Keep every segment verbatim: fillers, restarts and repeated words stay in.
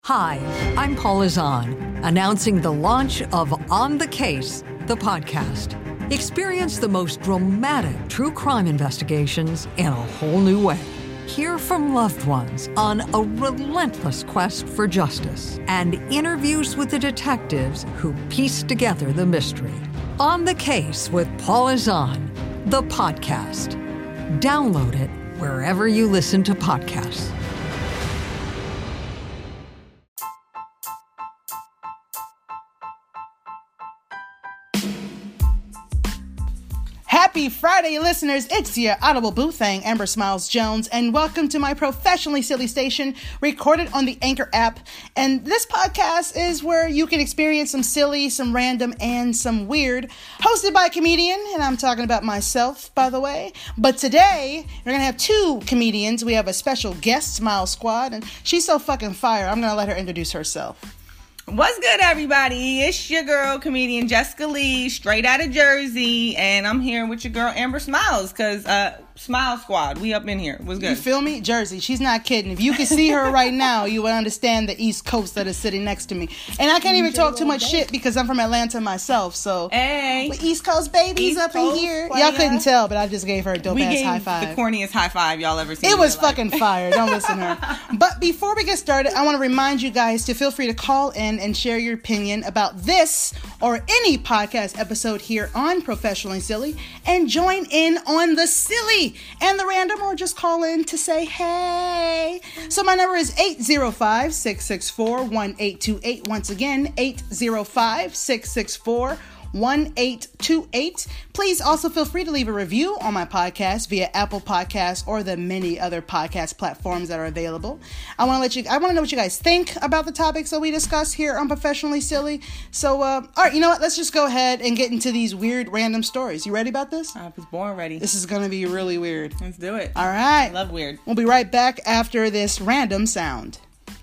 Hi, I'm Paula Zahn, announcing the launch of On the Case, the podcast. Experience the most dramatic true crime investigations in a whole new way. Hear from loved ones on a relentless quest for justice and interviews with the detectives who piece together the mystery. On the Case with Paula Zahn, the podcast. Download it wherever you listen to podcasts. Happy Friday, listeners. It's your Audible Boo Thang, Amber Smiles Jones, and welcome to my professionally silly station recorded on the Anchor app. And this podcast is where you can experience some silly, some random, and some weird, hosted by a comedian, and I'm talking about myself, by the way. But today, we're going to have two comedians. We have a special guest, Smile Squad, and she's so fucking fire, I'm going to let her introduce herself. What's good, everybody? It's your girl, comedian Jessica Lee, straight out of Jersey, and I'm here with your girl, Amber Smiles, because uh, Smile Squad, we up in here. What's good? You feel me? Jersey. She's not kidding. If you could see her right now, you would understand the East Coast that is sitting next to me. And I can't even talk too much shit because I'm from Atlanta myself, so... Hey! With East Coast babies East up Coast, in here. playa. Y'all couldn't tell, but I just gave her a dope-ass high five. The corniest high five y'all ever seen. It was in your fucking life. fire. Don't listen to her. But before we get started, I want to remind you guys to feel free to call in and share your opinion about this or any podcast episode here on Professionally Silly, and join in on the silly and the random, or just call in to say hey. So my number is eight zero five, six six four, one eight two eight. Once again, eight zero five, six six four, one eight two eight. Please also feel free to leave a review on my podcast via Apple Podcasts or the many other podcast platforms that are available. I want to let you I want to know what you guys think about the topics that we discuss here on Professionally Silly. So uh all right, you know what? Let's just go ahead and get into these weird random stories. You ready about this? I was born ready. This is going to be really weird. Let's do it. All right. I love weird. We'll be right back after this random sound.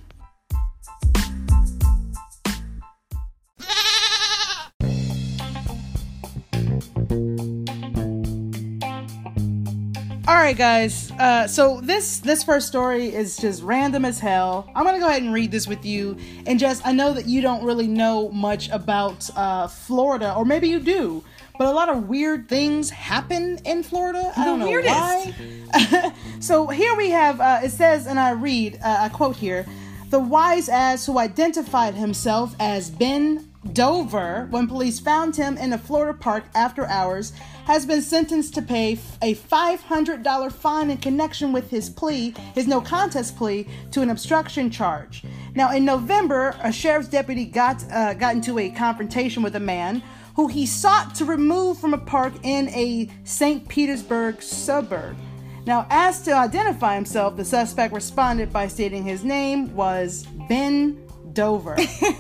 All right, guys. Uh, so this this first story is just random as hell. I'm gonna go ahead and read this with you. And just, I know that you don't really know much about uh, Florida, or maybe you do, but a lot of weird things happen in Florida. I don't know why. So here we have. Uh, it says, and I read. Uh, I quote here: "The wise ass who identified himself as Ben Dover when police found him in a Florida park after hours has been sentenced to pay a five hundred dollars fine in connection with his plea, his no contest plea to an obstruction charge." Now, in November, a sheriff's deputy got uh, got into a confrontation with a man who he sought to remove from a park in a Saint Petersburg suburb. Now, asked to identify himself, the suspect responded by stating his name was Ben Dover.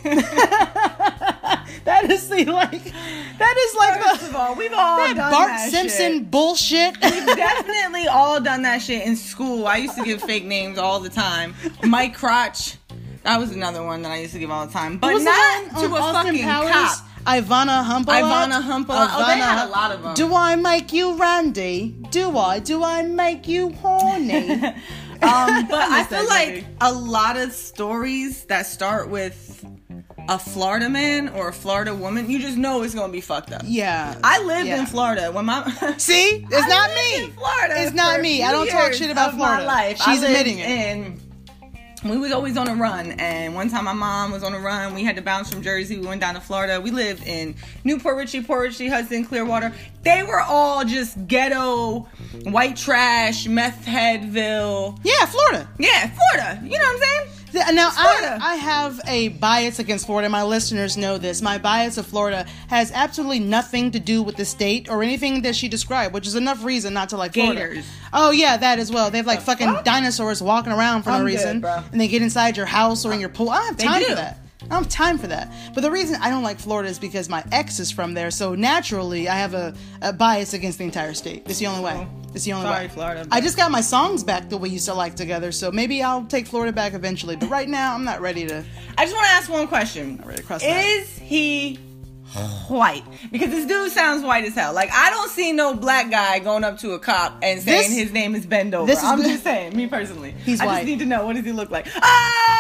That is the like. That is like First the. of all, we've all that done Bart that Simpson shit. bullshit. We've definitely all done that shit in school. I used to give fake names all the time. Mike Crotch. That was another one that I used to give all the time. But What was the not one to on a Austin fucking Powers? cop. Ivana Humpalot. Ivana Humpalot. Oh, they had a lot of them. Do I make you Randy? Do I? Do I make you horny? Um, but I that feel movie. like a lot of stories that start with a Florida man or a Florida woman, you just know it's gonna be fucked up. Yeah. I lived yeah. in Florida when my See, it's I not lived me. in Florida It's not for me. I don't talk years shit about of Florida. My life. She's I lived admitting it. in we was always on a run, and one time my mom was on a run. We had to bounce from Jersey. We went down to Florida. We lived in Newport Richey, Port Richey, Hudson, Clearwater. They were all just ghetto, white trash, meth headville. Yeah, Florida. Yeah, Florida. You know what I'm saying? Now, I, Florida. I have a bias against Florida. My listeners know this. My bias of Florida has absolutely nothing to do with the state or anything that she described, which is enough reason not to like Florida. Gators. Oh, yeah, that as well. They have like fucking fuck? dinosaurs walking around for no I'm good, reason. bro. And they get inside your house or in your pool. I don't have They time do. for that. I don't have time for that. But the reason I don't like Florida is because my ex is from there. So naturally, I have a, a bias against the entire state. It's the only way. It's the only Sorry, way. Florida, I but- just got my songs back that we used to like together. So maybe I'll take Florida back eventually. But right now, I'm not ready to. I just want to ask one question. ready to cross that. Is he white? Because this dude sounds white as hell. Like, I don't see no black guy going up to a cop and saying This- his name is Ben Dover. this is- I'm just saying, me personally. He's I white. just need to know, what does he look like? Oh,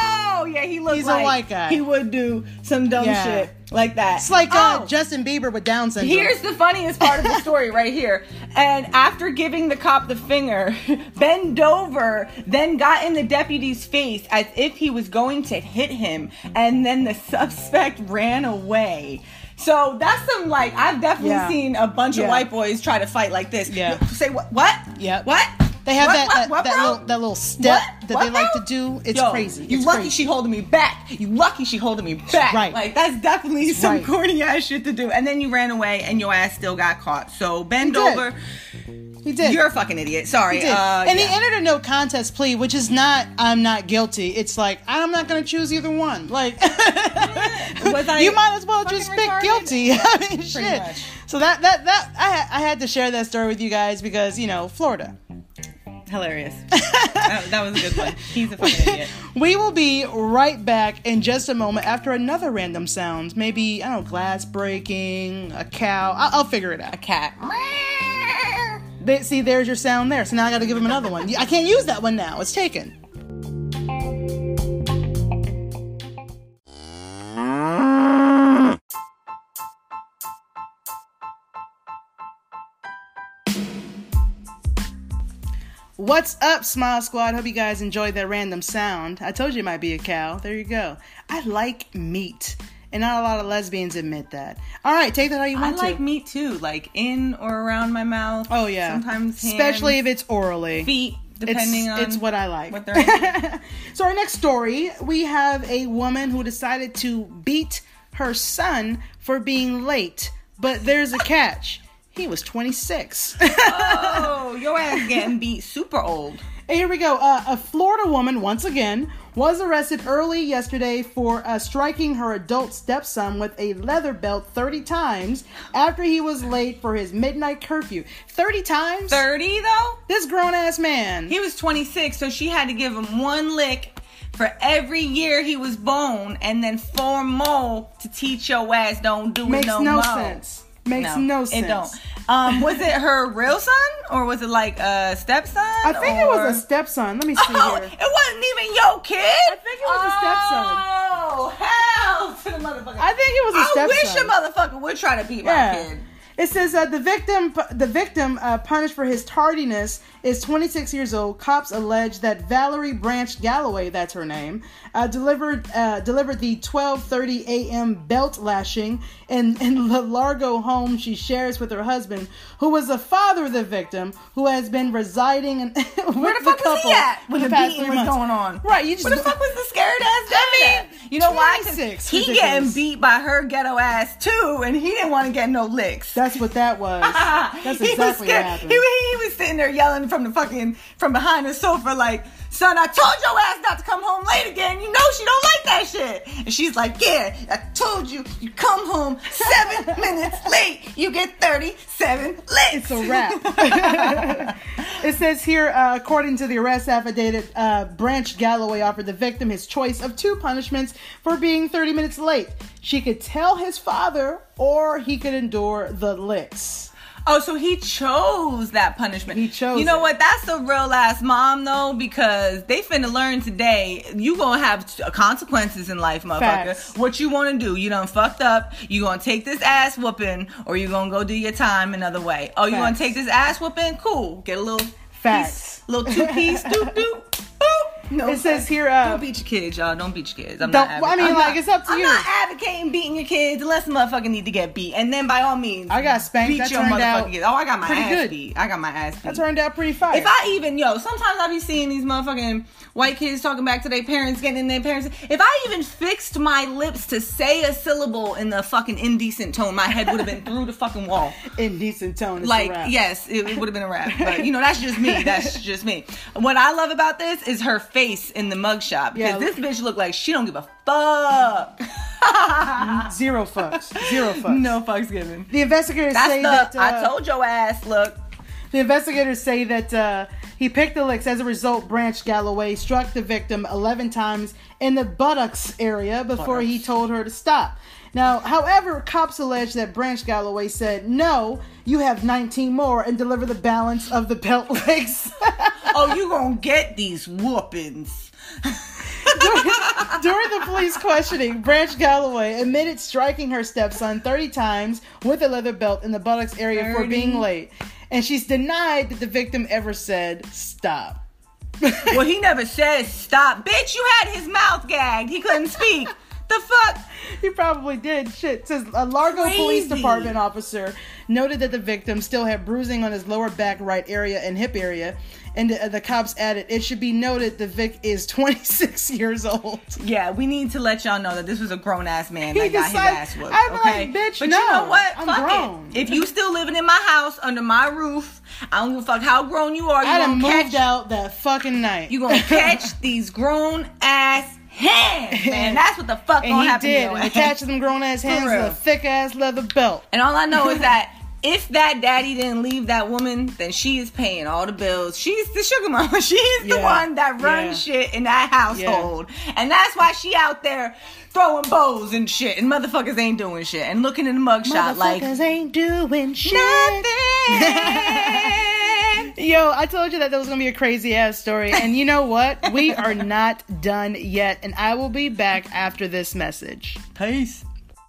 yeah, he looks He's like a white guy. he would do some dumb Yeah. shit like that. It's like uh, Oh. Justin Bieber with Down syndrome. Here's the funniest part of the story right here. And after giving the cop the finger, bent over, then got in the deputy's face as if he was going to hit him, and then the suspect ran away. So that's some, like, I've definitely Yeah. seen a bunch Yeah. of white boys try to fight like this. Yeah. Say what? What? Yep. What? They have What, that what, that, what, that bro? little that little step What? that What, they like bro? to do. It's Yo, crazy. You It's lucky crazy. she holding me back. You lucky she holding me back. Right. Like, that's definitely some Right. corny ass shit to do. And then you ran away and your ass still got caught. So bend He did. over. He did. You're a fucking idiot. Sorry. He did. Uh, and yeah. he entered a no contest plea, which is not I'm not guilty. It's like I'm not going to choose either one. Like Was I you might as well fucking just pick retarded? guilty. I mean, shit. much. So that that that I ha- I had to share that story with you guys because you know Florida. Hilarious. that, that was a good one. He's a fucking idiot. We will be right back in just a moment after another random sound. Maybe I don't know, glass breaking, a cow. I'll, I'll figure it out. A cat. They, see, there's your sound there. So now I got to give him another one. I can't use that one now. It's taken. What's up, Smile Squad? Hope you guys enjoyed that random sound. I told you it might be a cow. There you go. I like meat. And not a lot of lesbians admit that. All right, take that how you I want to. like meat too, like in or around my mouth. Oh, yeah. Sometimes hands, especially if it's orally. feet, depending it's, on it's what I like. what they're into. So our next story, we have a woman who decided to beat her son for being late, but there's a catch. He was twenty-six. Oh, your ass getting beat super old. And here we go. Uh, a Florida woman, once again, was arrested early yesterday for uh, striking her adult stepson with a leather belt thirty times after he was late for his midnight curfew. thirty times? thirty though? This grown-ass man. He was twenty-six, so she had to give him one lick for every year he was born, and then four more to teach your ass don't do Makes it no, no more. sense. Makes no, sense. It don't. Um, was it her real son, or was it like a stepson? I think or... it was a stepson. Let me see Oh, here. it wasn't even your kid. I think it was a stepson. Oh, hell to the motherfucker! I think it was a I stepson. wish a motherfucker would try to beat my Yeah. kid. It says uh, the victim, the victim uh, punished for his tardiness is twenty-six years old. Cops allege that Valerie Branch Galloway, that's her name, uh, delivered uh, delivered the twelve thirty a.m. belt lashing in, in the Largo home she shares with her husband, who was the father of the victim, who has been residing in, with Where the fuck the was couple he at when for the past beating three was months. going on? Right, you just Where the fuck was the scared ass daddy? I mean, You know why? 'Cause twenty-six, he ridiculous. getting beat by her ghetto ass too, and he didn't want to get no licks. That's what that was. That's He was exactly what scared. happened. He, he was sitting there yelling from the fucking from behind the sofa like, "Son, I told your ass not to come home late again. You know she don't like that shit." And she's like, "Yeah, I told you. You come home seven minutes late, you get thirty-seven licks." It's a wrap. It says here, uh, according to the arrest affidavit, uh, Branch Galloway offered the victim his choice of two punishments for being thirty minutes late. She could tell his father, or he could endure the licks. Oh, so he chose that punishment. He chose You know it. what? That's a real ass mom, though, because they finna learn today. You gonna have t- consequences in life, motherfucker. Facts. What you want to do? You done fucked up. You gonna take this ass whooping, or you gonna go do your time another way? Oh, you gonna Facts. take this ass whooping? Cool. Get a little Facts. piece, little two piece, doop doop. Boop. No, It says here, uh, don't beat your kids, y'all. Don't beat your kids. I'm Don't- not. well, I mean, I'm like, not- it's up to I'm you. not advocating beating your kids unless the motherfucker need to get beat, and then by all means, I got spanked. beat That your turned motherfucking out kids. Oh, I got my pretty ass good. beat. I got my ass beat. That turned out pretty fire. If I even, yo, sometimes I be seeing these motherfucking white kids talking back to their parents, getting in their parents. If I even fixed my lips to say a syllable in the fucking indecent tone, my head would have been through the fucking wall. Indecent tone. Is Like, a wrap. yes, it, it would have been a wrap. But, you know, that's just me. That's just me. What I love about this is her face in the mugshot. Because Yeah. this bitch look like she don't give a fuck. Zero fucks. Zero fucks. No fucks given. The investigators That's say the, that uh, I told your ass, look. The investigators say that uh, he picked the licks. As a result, Branch Galloway struck the victim eleven times in the buttocks area before he Buttocks. told her to stop. Now, however, cops allege that Branch Galloway said, "No, you have nineteen more," and deliver the balance of the belt licks. Oh, you gonna get these whoopings. Did during, during the police questioning, Branch Galloway admitted striking her stepson thirty times with a leather belt in the buttocks area thirty for being late. And she's denied that the victim ever said, stop. Well, he never said stop. Bitch, you had his mouth gagged. He couldn't speak. The fuck? He probably did. Shit. Says a Largo Crazy. Police Department officer noted that the victim still had bruising on his lower back right area and hip area. And the, the cops added, it should be noted the Vic is twenty-six years old. Yeah, we need to let y'all know that this was a grown-ass man that he got decided, his ass whooped. I'm okay? like, bitch, but no, you know what? I'm fuck grown. It. If you still living in my house, under my roof, I don't give a fuck how grown you are. You I done catch, moved out that fucking night. You gonna catch these grown-ass hands, man. That's what the fuck and gonna happen. And he did. And attached to them grown-ass hands with a thick-ass leather belt. And all I know is that if that daddy didn't leave that woman, then she is paying all the bills. She's the sugar mama. She's the yeah. one that runs yeah. shit in that household. Yeah. And that's why she out there throwing bows and shit. And motherfuckers ain't doing shit. And looking in the mugshot like... Motherfuckers ain't doing shit. Nothing. Yo, I told you that that was going to be a crazy ass story. And you know what? We are not done yet. And I will be back after this message. Peace.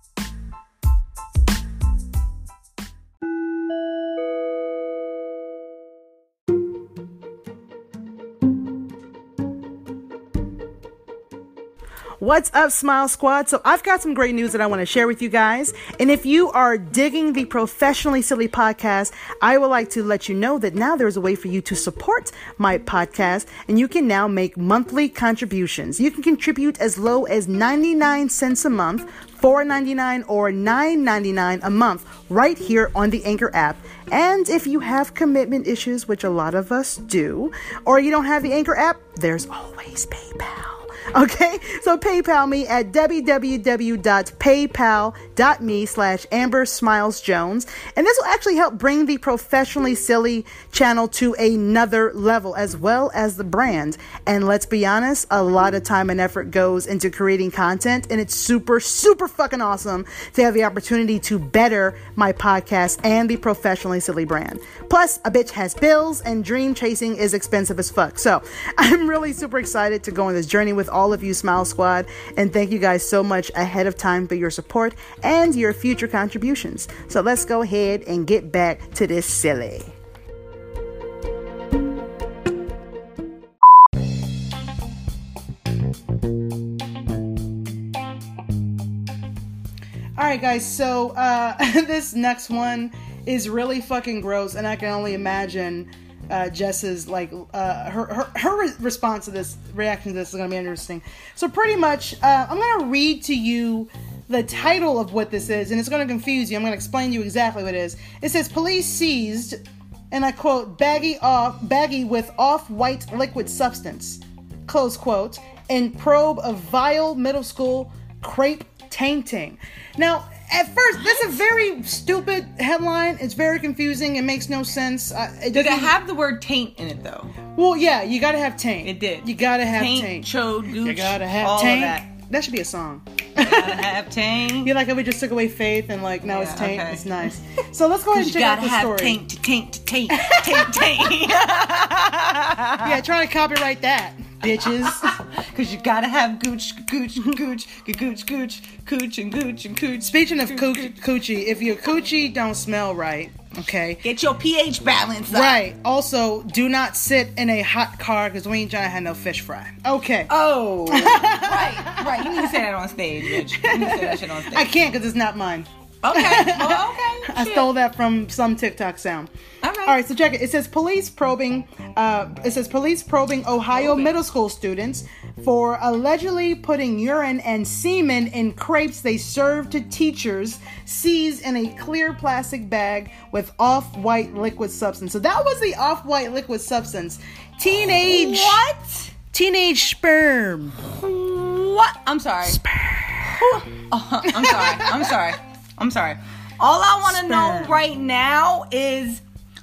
What's up, Smile Squad? So I've got some great news that I want to share with you guys. And if you are digging the Professionally Silly podcast, I would like to let you know that now there's a way for you to support my podcast, and you can now make monthly contributions. You can contribute as low as ninety-nine cents a month, four ninety-nine or nine ninety-nine a month right here on the Anchor app. And if you have commitment issues, which a lot of us do, or you don't have the Anchor app, there's always PayPal. Okay, so PayPal me at www.paypal.me slash Amber Smiles Jones. And this will actually help bring the Professionally Silly channel to another level, as well as the brand. And let's be honest, a lot of time and effort goes into creating content, and it's super, super fucking awesome to have the opportunity to better my podcast and the Professionally Silly brand. Plus, a bitch has bills, and dream chasing is expensive as fuck. So I'm really super excited to go on this journey with all of you, Smile Squad, and thank you guys so much ahead of time for your support and your future contributions. So let's go ahead and get back to this silly. Alright guys, so uh, this next one is really fucking gross, and I can only imagine Uh, Jess's like uh, her her her re- response to this reaction to this is gonna be interesting. So pretty much, uh, I'm gonna read to you the title of what this is, and it's gonna confuse you. I'm gonna explain to you exactly what it is. It says police seized, and I quote, baggie off baggie with off-white liquid substance, close quote, and probe of vile middle school crepe tainting. Now, at first, that's a very stupid headline. It's very confusing. It makes no sense. Uh, it Did it have the word taint in it, though? Well, yeah, you gotta have taint. It did. You gotta have taint. Taint, chode, gooch, you gotta have all taint. of that. That should be a song. You gotta have taint. You like how we just took away faith and like now yeah, it's taint? okay. It's nice. So let's go ahead and check out the story. You gotta have taint to taint to taint. Taint, taint. Yeah, try to copyright that, bitches. Because you gotta have gooch, gooch, gooch, gooch, gooch, cooch, and gooch, and cooch. Speaking of cooch, coochie, if your coochie don't smell right, okay, get your pH balance up. Right. Also, do not sit in a hot car because we ain't trying to have no fish fry. Okay. Oh. right, right. You need to say that on stage, bitch. You need to say that shit on stage. I can't because it's not mine. Okay. Well, okay. I Shit. stole that from some TikTok sound. All right. All right. So check it. It says police probing. Uh, it says police probing Ohio Probing. middle school students for allegedly putting urine and semen in crepes they served to teachers, seized in a clear plastic bag with off-white liquid substance. So that was the off-white liquid substance. Teenage. What? Teenage sperm. What? I'm sorry. Sperm. Uh, I'm sorry. I'm sorry. I'm sorry. All I want to know right now is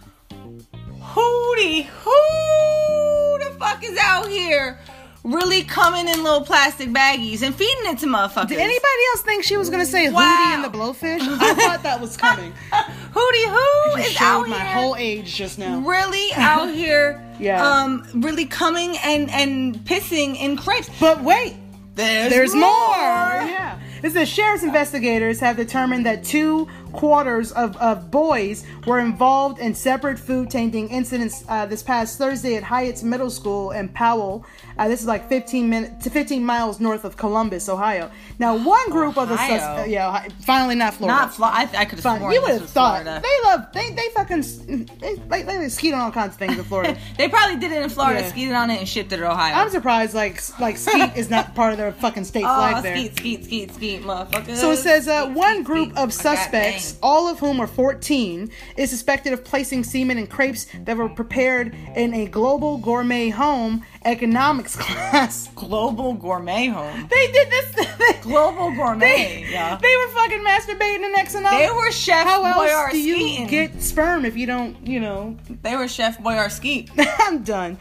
Hootie, who the fuck is out here really coming in little plastic baggies and feeding it to motherfuckers? Did anybody else think she was going to say Wow. Hootie and the Blowfish? I thought that was coming. Hootie who She is showed out my here whole age just now. really out here Yeah. um really coming and and pissing in crepes. But wait, There's, There's more. more. Yeah. It says sheriff's investigators have determined that two quarters of, of boys were involved in separate food tainting incidents uh, this past Thursday at Hyatt's Middle School in Powell. Uh, this is like fifteen minutes to fifteen miles north of Columbus, Ohio. Now, one group of the Ohio. sus- yeah, finally not Florida. Not Florida. I, I could have Fine. sworn You would this have was thought Florida. they love they they fucking they they, they skeet on all kinds of things in Florida. They probably did it in Florida, Yeah. skeeted on it, and shipped it to Ohio. I'm surprised like like skeet is not part of their fucking state oh, flag there. skeet, skeet, skeet, skeet, motherfucker. So it says uh, Skeet, one skeet, group skeet. of I suspects, got all of whom are fourteen, is suspected of placing semen in crepes that were prepared in a global gourmet home economics class. Global gourmet home. They did this. Global gourmet. They, yeah. they were fucking masturbating and X and O. They were Chef How else Boyardee do you skeeting. get sperm if you don't, you know? They were Chef Boyardee skeet. I'm done.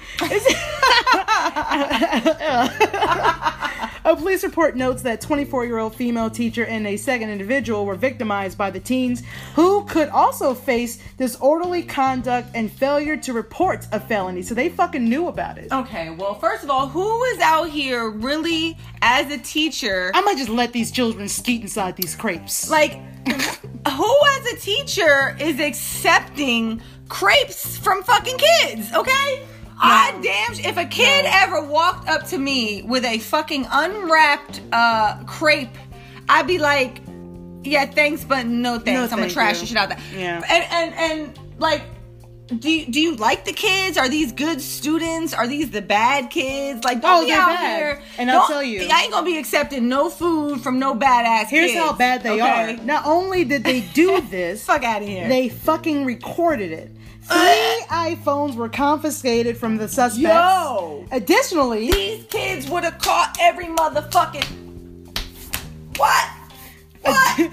A police report notes that twenty-four-year-old female teacher and a second individual were victimized by the teens, who could also face disorderly conduct and failure to report a felony. So they fucking knew about it. Okay, well, first of all, who is out here really, as a teacher, I might just let these children skeet inside these crepes. like, who as a teacher is accepting crepes from fucking kids, okay? I damn, if a kid No. ever walked up to me with a fucking unwrapped uh, crepe, I'd be like, yeah, thanks, but no thanks. No, I'm gonna thank trash you. the shit out of that. Yeah. And, and, and like, do you, do you like the kids? Are these good students? Are these the bad kids? Like, don't Oh, be they're out bad. here. And I'll don't- tell you. I ain't gonna be accepting no food from no badass Here's kids. how bad they okay? are. Not only did they do this, Fuck out of here. they fucking recorded it. Three iPhones were confiscated from the suspects. Yo. Additionally, These kids would have caught every motherfucking. What? What?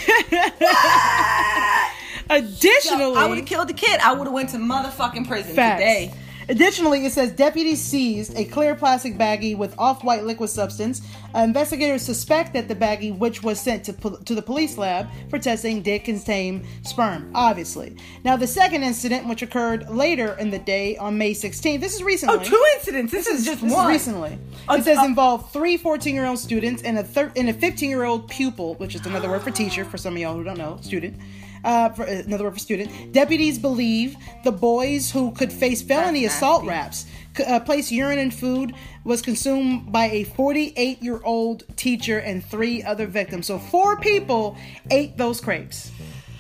additionally, I would have killed the kid. I would have went to motherfucking prison Facts. today. Additionally, it says deputies seized a clear plastic baggie with off-white liquid substance. Uh, investigators suspect that the baggie, which was sent to pol- to the police lab for testing, did contain sperm. Obviously. Now, the second incident, which occurred later in the day on May sixteenth, this is recently. Oh, two incidents. This, is just This one. is recently. Uh, It says uh, involved three fourteen-year-old students and a thir- and a fifteen-year-old pupil, which is another word for teacher for some of y'all who don't know, student. Uh, for, uh, another word for student. Deputies believe the boys who could face felony That's assault nasty. raps, c- uh, placed urine in food, was consumed by a forty-eight-year-old teacher and three other victims. So four people ate those crepes.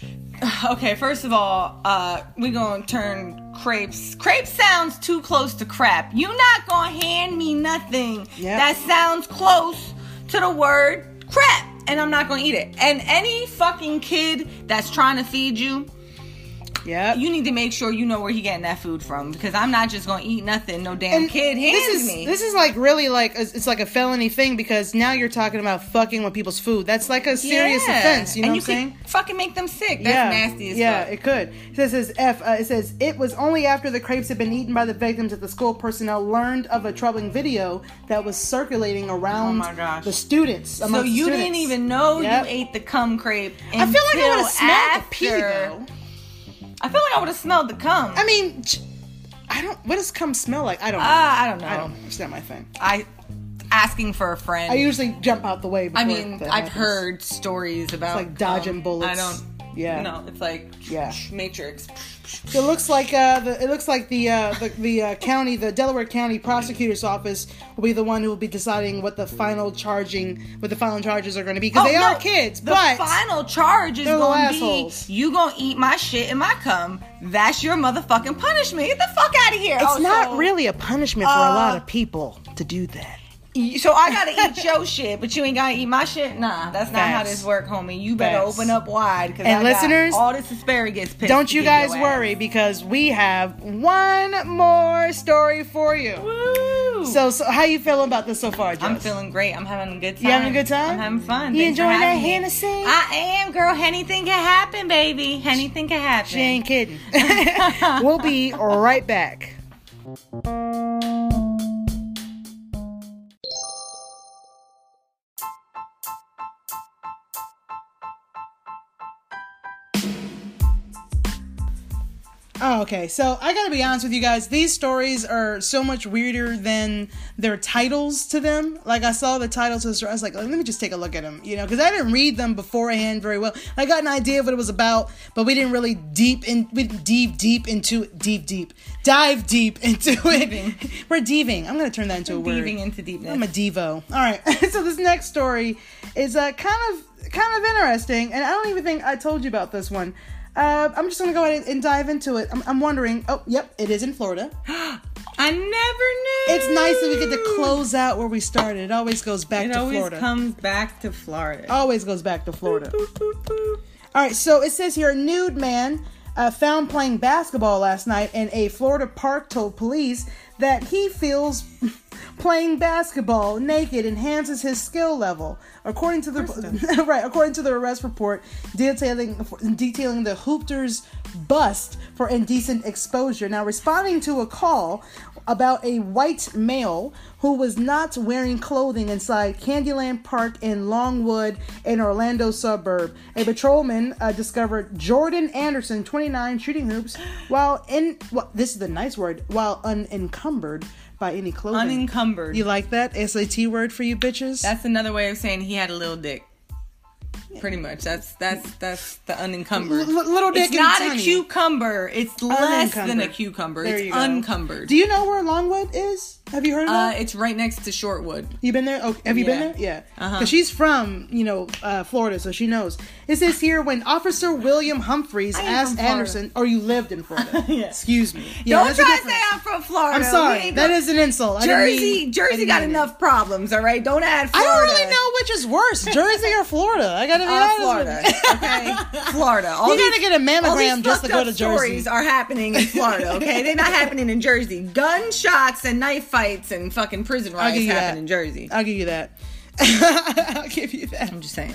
Okay, first of all, uh, we gonna turn crepes. Crepe sounds too close to crap. You not gonna hand me nothing Yep. that sounds close to the word crap, and I'm not gonna eat it. And any fucking kid that's trying to feed you, Yeah. you need to make sure you know where he getting that food from, because I'm not just gonna eat nothing no damn And kid hands this is, me. This is like really like it's like a felony thing, because now you're talking about fucking with people's food. That's like a serious Yeah. offense. You know and what I'm saying? could fucking make them sick. That's nasty as yeah, fuck. it could. It says, says F. Uh, it says it was only after the crepes had been eaten by the victims that the school personnel learned of a troubling video that was circulating around Oh my gosh. the students. So amongst you the didn't students. even know Yep. you ate the cum crepe. I feel like I would until have smelled the pee after. though. I feel like I would have smelled the cum. I mean, j- I don't. What does cum smell like? I don't know. Uh, I don't know. I don't. It's not my thing. I asking for a friend. I usually jump out the way. Before I mean, that I've happens. heard stories about like dodging cum. bullets. I don't. Yeah. No, it's like Yeah. Matrix. It looks like uh, the it looks like the uh, the, the uh, county, the Delaware County Prosecutor's Office will be the one who will be deciding what the final charging, what the final charges are going to be, because Oh, they no. are kids. The but final charge is they're little going to assholes. be you gonna eat my shit and my cum. That's your motherfucking punishment. Get the fuck out of here. it's Oh, not so- really a punishment for a uh, lot of people to do that. So I gotta eat your shit, but you ain't gotta eat my shit? Nah, that's not how Facts. this work, homie. You better Facts. open up wide, because And I listeners, got all this asparagus pissed Don't to you give guys your worry, because we have one more story for you. ass. Woo! So, so how you feeling about this so far, Jess? I'm feeling great. I'm having a good time. You having a good time? I'm having fun. You Thanks for enjoying that having me. Hennessy? I am, girl. Anything can happen, baby. Anything can happen. She ain't kidding. We'll be right back. Oh, okay. So I gotta be honest with you guys. These stories are so much weirder than their titles to them. Like, I saw the titles of the story. I was like, let me just take a look at them, you know, because I didn't read them beforehand very well. I got an idea of what it was about, but we didn't really deep in, we didn't dive deep into it. Deep, deep. Dive deep into it. We're diving. I'm gonna turn that into We're a word. Diving into deepness. I'm a Devo. All right. So this next story is uh, kind of kind of interesting, and I don't even think I told you about this one. Uh, I'm just gonna go ahead and dive into it. I'm, I'm wondering. Oh, yep, it is in Florida. I never knew. It's nice that we get to close out where we started. It always goes back it to always Florida. comes back to Florida. Always goes back to Florida. All right. So it says here, a nude man uh, found playing basketball last night in a Florida park told police that he feels playing basketball naked enhances his skill level. According to the right, according to the arrest report detailing detailing the hoopter's bust for indecent exposure. Now, responding to a call about a white male who was not wearing clothing inside Candyland Park in Longwood, an Orlando suburb, a patrolman uh, discovered Jordan Anderson, twenty-nine, shooting hoops while in. Well, this is the nice word. While unencumbered by any clothing. Unencumbered. You like that S A T word for you bitches? That's another way of saying he had a little dick. Pretty much. That's that's that's the unencumbered. L- little dick. It's not and a tiny. cucumber. It's less than a Unencumbered. cucumber. There It's you go. unencumbered. Do you know where Longwood is? Have you heard of Uh, that? it's right next to Shortwood. You been there? Oh, have you been Yeah. there? Yeah. Because Uh-huh. she's from, you know, uh, Florida, so she knows. It says here, when Officer William Humphreys I am asked from Florida. Anderson, or you lived in Florida. Yeah. Excuse me. Yeah, Don't that's a try to difference. say I'm from Florida. I'm We sorry. ain't That go- is an insult. I didn't Jersey. mean- I Jersey didn't got mean enough it. problems. All right. Don't add I Florida. don't really know which is worse, Jersey or Florida. I gotta be Uh, honest Florida. with you. Okay. Florida. All You these- gotta get a mammogram all these just to fucked go up to Jersey. Stories are happening in Florida. Okay, they're not happening in Jersey. Gunshots and knife fights and fucking prison I'll riots give you happen that. in Jersey. I'll give you that. I'll give you that. I'm just saying.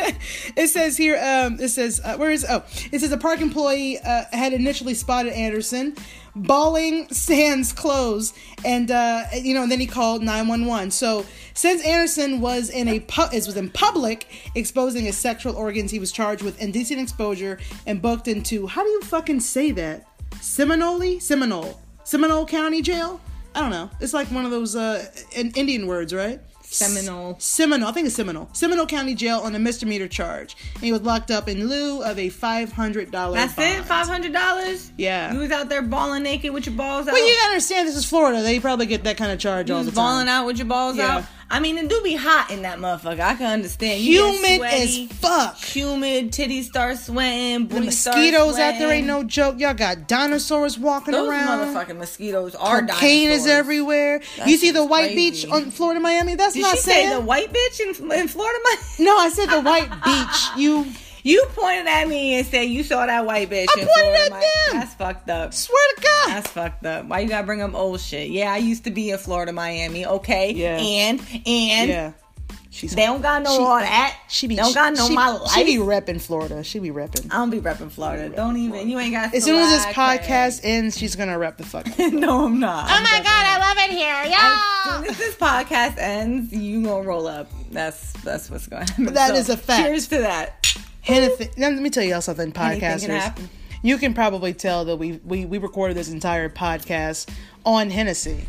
It says here, um, it says, uh, where is, oh, it says a park employee uh, had initially spotted Anderson bawling sans clothes, and, uh, you know, and then he called nine one one. So, since Anderson was in a pu- was in public exposing his sexual organs, he was charged with indecent exposure and booked into, how do you fucking say that? Seminole? Seminole. Seminole County Jail? I don't know. It's like one of those uh, in Indian words, right? Seminole. Seminole, I think it's Seminole. Seminole County Jail on a misdemeanor charge. And he was locked up in lieu of a five hundred dollars That's bond. it? five hundred dollars? Yeah. You was out there balling naked with your balls out? But you gotta understand, this is Florida. They probably get that kind of charge You all was the time. balling out with your balls Yeah. out? I mean, it do be hot in that motherfucker. I can understand. You get Humid sweaty, as fuck. Humid, titties start sweating, The booty start mosquitoes out there sweating. ain't no joke. Y'all got dinosaurs walking Those around. motherfucking mosquitoes are Cocaine is dinosaurs. everywhere. That You see shit the is white crazy. beach on Florida, Miami? That's Did not she saying. say the white bitch in, in Florida? No, I said the white beach. You You pointed at me and said you saw that white bitch I in pointed Florida. at Mike. them. That's fucked up. swear to God. That's fucked up. Why you gotta bring up old shit? Yeah, I used to be in Florida, Miami. Okay, Yeah. and and Yeah. She's they don't got no She- all that. She be they don't got no she, my life. She be repping Florida. She be repping. I don't be repping Florida. Don't even. You ain't got. As soon as this fly podcast ends, she's gonna rep the fuck. crack. No, I'm not. Oh my God, I love it here, As y'all. soon as this podcast ends, you gonna roll up. That's that's what's going to happen. That So, is a fact. Cheers to that. Hennessy. Now, let me tell y'all something, Anything can podcasters. happen. You can probably tell that we, we we recorded this entire podcast on Hennessy.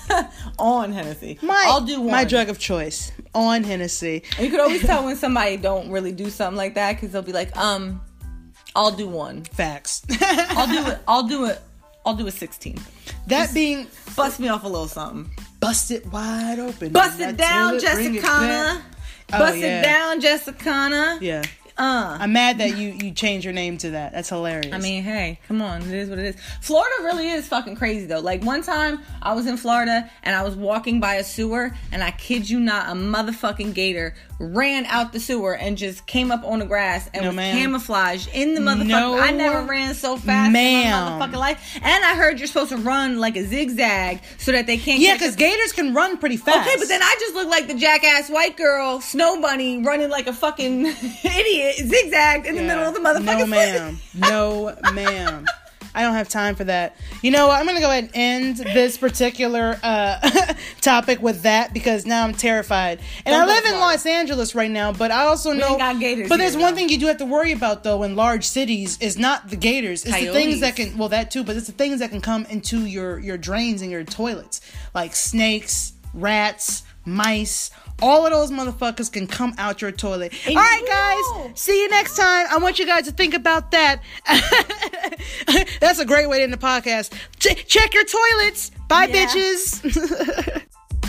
On Hennessy. My I'll do one. my drug of choice on Hennessy. And you could always tell when somebody don't really do something like that because they'll be like, um, I'll do one. Facts. I'll do it. I'll do it. I'll do a sixteen. That being Bust me off a little something. busted wide open. Bust Now it down, till it, bring it Jessicana. back. Oh, Bust yeah. it down, Jessicana. Yeah. Uh. I'm mad that you you changed your name to that. That's hilarious. I mean, hey, come on. It is what it is. Florida really is fucking crazy, though. Like, one time, I was in Florida, and I was walking by a sewer, and I kid you not, a motherfucking gator ran out the sewer and just came up on the grass and No, was ma'am. camouflaged in the motherfucker. No, I never ran so fast ma'am. in my motherfucking life. And I heard you're supposed to run like a zigzag so that they can't yeah, catch because up- gators can run pretty fast. Okay, but then I just look like the jackass white girl, snow bunny, running like a fucking idiot, zigzagged in the Yeah. middle of the motherfucking No, ma'am. No, ma'am. I don't have time for that. You know what? I'm going to go ahead and end this particular uh, topic with that because now I'm terrified. And don't I live in Los Angeles right now, but I also we know... ain't got gators but there's here, one though. thing you do have to worry about, though, in large cities is not the gators. It's Coyotes. the things that can... Well, that too, but it's the things that can come into your, your drains and your toilets. Like snakes, rats, mice... All of those motherfuckers can come out your toilet. And all right, guys. Know. See you next time. I want you guys to think about that. That's a great way to end the podcast. Ch- check your toilets. Bye, yeah. bitches.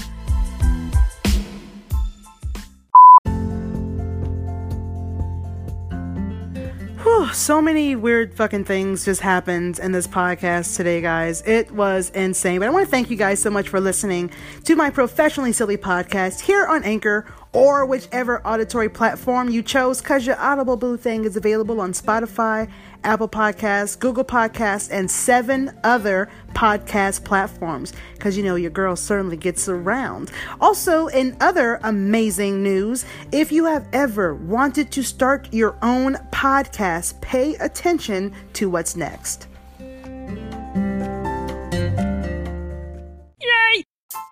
Whew, so many weird fucking things just happened in this podcast today, guys. It was insane. But I want to thank you guys so much for listening to my Professionally Silly podcast here on Anchor or whichever auditory platform you chose, because your Audible Boo thing is available on Spotify, Apple Podcasts, Google Podcasts, and seven other podcast platforms, because you know your girl certainly gets around. Also, in other amazing news, if you have ever wanted to start your own podcast, pay attention to what's next. Yay!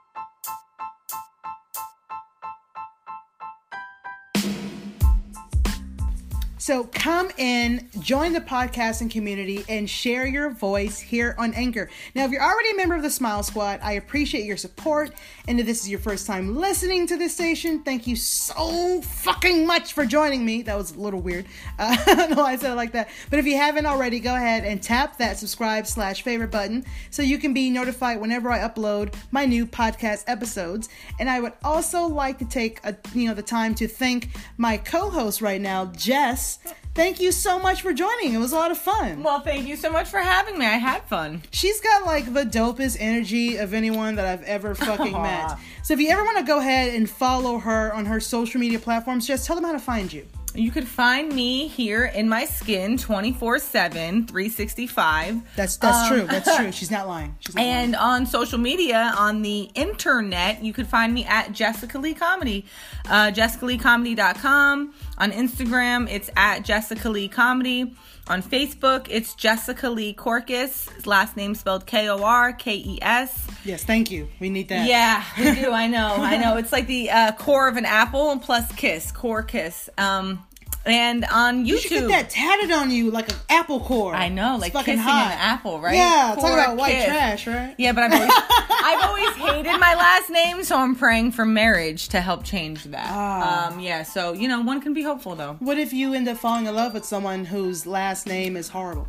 So come in, join the podcasting community, and share your voice here on Anchor. Now, if you're already a member of the Smile Squad, I appreciate your support. And if this is your first time listening to this station, thank you so fucking much for joining me. That was a little weird. Uh, I don't know why I said it like that. But if you haven't already, go ahead and tap that subscribe slash favorite button so you can be notified whenever I upload my new podcast episodes. And I would also like to take a, you know, the time to thank my co-host right now, Jess. Thank you so much for joining. It was a lot of fun. Well, thank you so much for having me. I had fun. She's got like the dopest energy of anyone that I've ever fucking met. So if you ever want to go ahead and follow her on her social media platforms, just tell them how to find you. You could find me here in my skin twenty-four seven, three sixty-five. That's that's um, true. That's true. She's not lying. She's not and lying. on social media, on the internet, you could find me at Jessica Lee Comedy. Uh, Jessica Lee Comedy dot com. On Instagram, it's at Jessica Lee Comedy. On Facebook, it's Jessica Lee Korkes. Last name spelled K O R K E S. Yes, thank you. We need that. Yeah, we do. I know. I know. It's like the uh, core of an apple plus kiss. Core kiss. Um, and on YouTube. You should get that tatted on you like an apple core. I know, like it's kissing hot. an apple, right? Yeah, core talk about white kiss. trash, right? Yeah, but I've always, I've always hated my last name, so I'm praying for marriage to help change that. Ah. Um, yeah, so, you know, one can be hopeful, though. What if you end up falling in love with someone whose last name is horrible?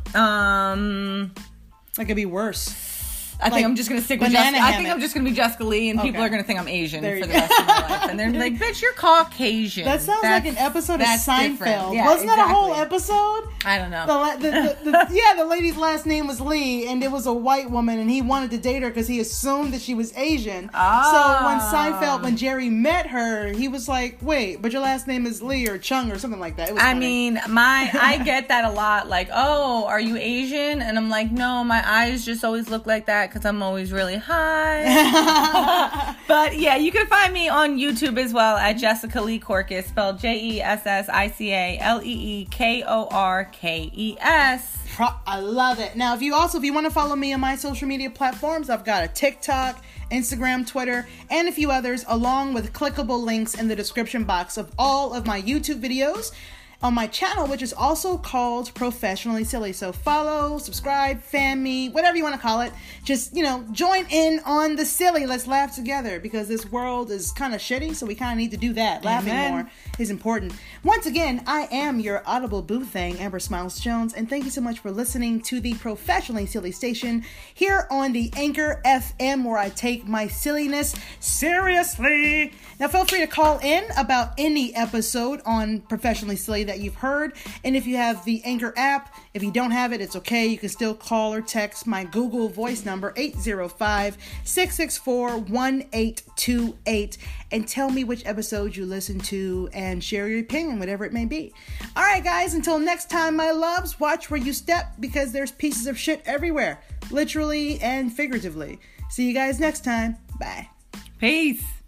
Um, That could be worse. I Like think I'm just going to stick with Jessica. I think hammock. I'm just going to be Jessica Lee, and Okay. people are going to think I'm Asian There for you the go. rest of my life. And they're like, bitch, you're Caucasian. That sounds That's- like an episode of that's different. Seinfeld. Yeah, Wasn't that a whole exactly. episode? I don't know. The, la- the, the, the, yeah, the lady's last name was Lee, and it was a white woman, and he wanted to date her because he assumed that she was Asian. Ah. So when Seinfeld, when Jerry met her, he was like, wait, but your last name is Lee or Chung or something like that. It was I funny. mean, my I get that a lot. Like, oh, are you Asian? And I'm like, no, my eyes just always look like that because I'm always really high. But yeah, you can find me on YouTube as well at Jessica Lee Korkes, spelled J E S S I C A L E E K O R K E S. I love it. Now, if you also, if you want to follow me on my social media platforms, I've got a TikTok, Instagram, Twitter, and a few others, along with clickable links in the description box of all of my YouTube videos on my channel, which is also called Professionally Silly. So follow, subscribe, fan me, whatever you want to call it. Just, you know, join in on the silly. Let's laugh together, because this world is kind of shitty, so we kind of need to do that. Laughing Amen. more is important. Once again, I am your Audible Boo Thing, Amber Smiles Jones, and thank you so much for listening to the Professionally Silly Station here on the Anchor F M, where I take my silliness seriously. Now, feel free to call in about any episode on Professionally Silly that you've heard, and if you have the Anchor app, if you don't have it, it's okay. You can still call or text my Google Voice number, eight zero five, six six four, one eight two eight, and tell me which episode you listened to and share your opinion, whatever it may be. All right, guys, until next time, my loves, watch where you step, because there's pieces of shit everywhere, literally and figuratively. See you guys next time. Bye. Peace.